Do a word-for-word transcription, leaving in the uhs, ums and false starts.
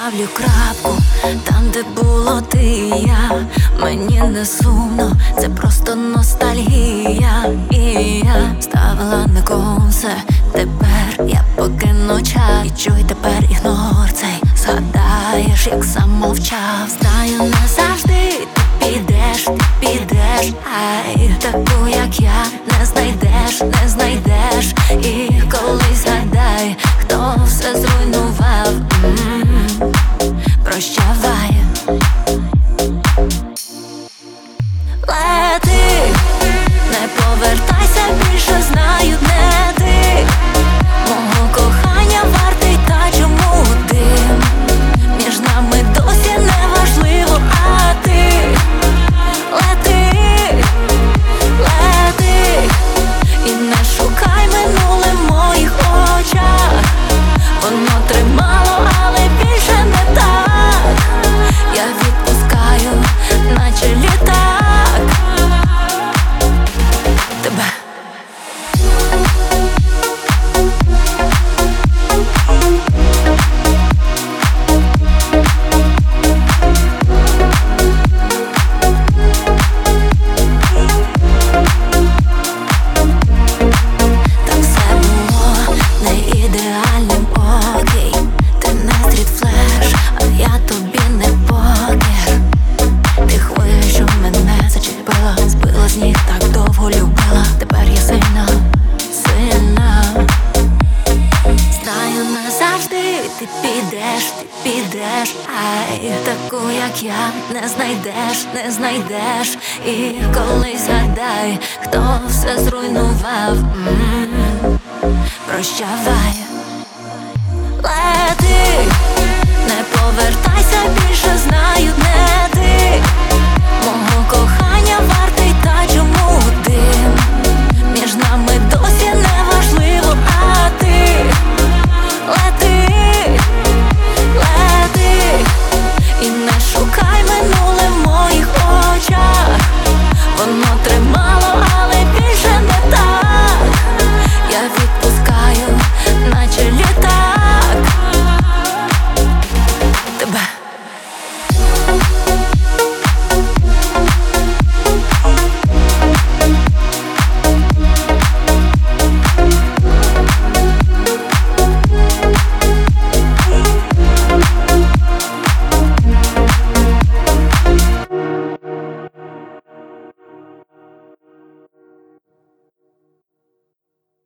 ставлю крапку там, де було ти і я. Мені не сумно, це просто ностальгія. І я ставила на кон все. Тепер я покину час. І чуй тепер ігнор цей. Згадаєш, як сам мовчав. Знаю, назавжди ти підеш, ти підеш. Ай, таку, як я, не знайдеш, не знайдеш. І колись згадай, хто все зруйнував. М-м-м. Прощавай. Лети, не повертайся більше, знаю, не ти. Мого кохання вартий, та чому ти? Між нами досі не важливо, а ти. Лети, лети, і не шукай минуле в моїх очах. Воно тримало, але більше не так. Я відпускаю, наче літак тебе. Так все було не ідеальним, окей. Ти не стрітфлеш, а я тобі не покер. Ти хвиля, що мене зачепила, збила з ніг, так довго любила. Тепер я сильна, сильна. Знаю, назавжди ти підеш, ти підеш. Ай, таку, як я, не знайдеш, не знайдеш. І колись згадай, хто все зруйнував. М-м-м. Прощавай. Лети, не повертайся більше, знаю, не ти. Мого кохання